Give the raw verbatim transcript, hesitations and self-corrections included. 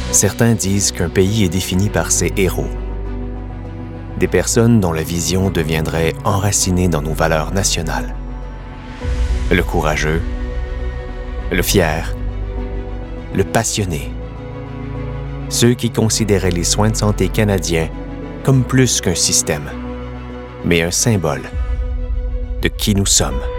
Certains disent qu'un pays est défini par ses héros. Des personnes dont la vision deviendrait enracinée dans nos valeurs nationales. Le courageux, le fier, le passionné. Ceux qui considéraient les soins de santé canadiens comme plus qu'un système, mais un symbole de qui nous sommes.